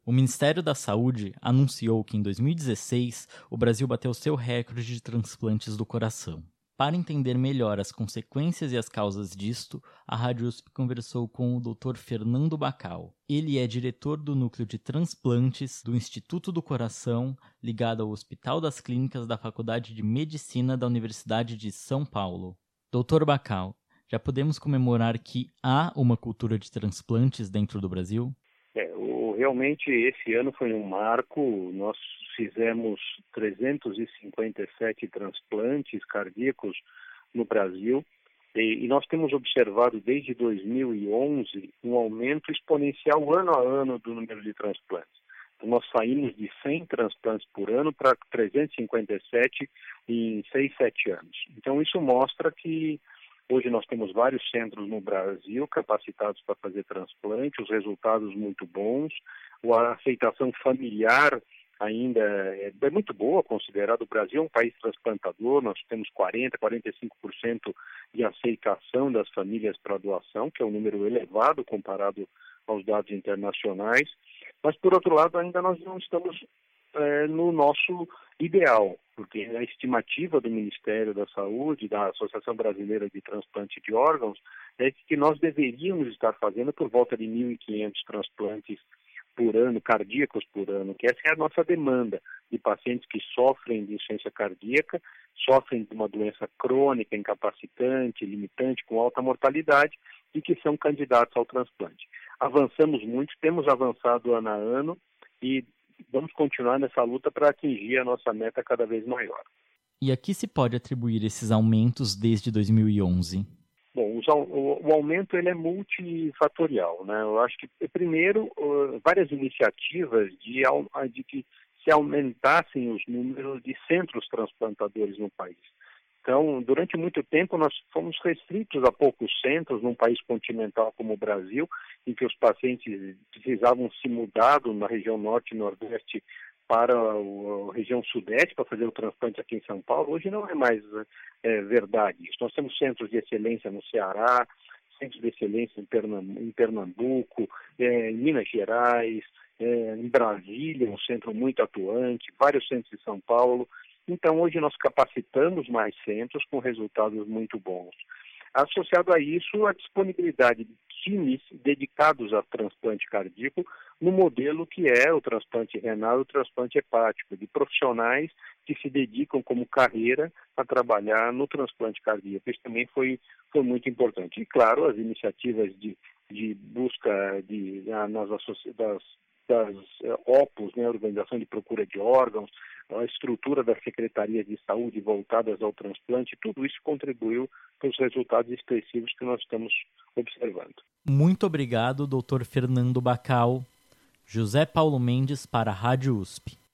O Ministério da Saúde anunciou que em 2016 o Brasil bateu seu recorde de transplantes do coração. Para entender melhor as consequências e as causas disto, a Rádio USP conversou com o Dr. Fernando Bacal. Ele é diretor do Núcleo de Transplantes do Instituto do Coração, ligado ao Hospital das Clínicas da Faculdade de Medicina da Universidade de São Paulo. Dr. Bacal, já podemos comemorar que há uma cultura de transplantes dentro do Brasil? Realmente esse ano foi um marco. Nós fizemos 357 transplantes cardíacos no Brasil e nós temos observado desde 2011 um aumento exponencial ano a ano do número de transplantes. Então, nós saímos de 100 transplantes por ano para 357 em 6, 7 anos. Então isso mostra que hoje nós temos vários centros no Brasil capacitados para fazer transplante, os resultados muito bons, a aceitação familiar ainda é muito boa, considerado o Brasil um país transplantador. Nós temos 45% de aceitação das famílias para doação, que é um número elevado comparado aos dados internacionais. Mas, por outro lado, ainda nós não estamos no nosso ideal, porque a estimativa do Ministério da Saúde, da Associação Brasileira de Transplante de Órgãos, é que nós deveríamos estar fazendo por volta de 1.500 transplantes por ano, cardíacos por ano, que essa é a nossa demanda de pacientes que sofrem de insuficiência cardíaca, sofrem de uma doença crônica, incapacitante, limitante, com alta mortalidade e que são candidatos ao transplante. Avançamos muito, temos avançado ano a ano e vamos continuar nessa luta para atingir a nossa meta cada vez maior. E a que se pode atribuir esses aumentos desde 2011? Bom, o aumento ele é multifatorial, né? Eu acho que, primeiro, várias iniciativas de que se aumentassem os números de centros transplantadores no país. Então, durante muito tempo, nós fomos restritos a poucos centros num país continental como o Brasil, em que os pacientes precisavam se mudar na região norte e nordeste para a região sudeste para fazer o transplante aqui em São Paulo. Hoje não é mais verdade isso. Nós temos centros de excelência no Ceará, centros de excelência em Pernambuco, em Minas Gerais, em Brasília, um centro muito atuante, vários centros de São Paulo. Então, hoje nós capacitamos mais centros com resultados muito bons. Associado a isso, a disponibilidade de times dedicados a transplante cardíaco no modelo que é o transplante renal e o transplante hepático, de profissionais que se dedicam como carreira a trabalhar no transplante cardíaco. Isso também foi muito importante. E, claro, as iniciativas de busca das OPOS, né, Organização de Procura de Órgãos, a estrutura das secretarias de saúde voltadas ao transplante, tudo isso contribuiu para os resultados expressivos que nós estamos observando. Muito obrigado, Dr. Fernando Bacal. José Paulo Mendes para a Rádio USP.